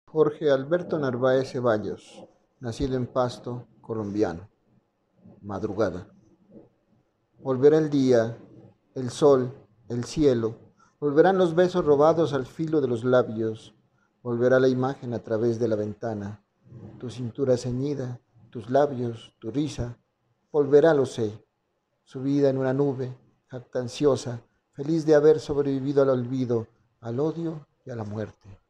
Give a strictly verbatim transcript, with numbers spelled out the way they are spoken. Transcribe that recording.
Jorge Alberto Narváez Ceballos, nacido en Pasto, colombiano. Madrugada. Volverá el día, el sol, el cielo, volverán los besos robados al filo de los labios, volverá la imagen a través de la ventana, tu cintura ceñida, tus labios, tu risa, volverá, lo sé, subida en una nube, jactanciosa, feliz de haber sobrevivido al olvido, al odio y a la muerte.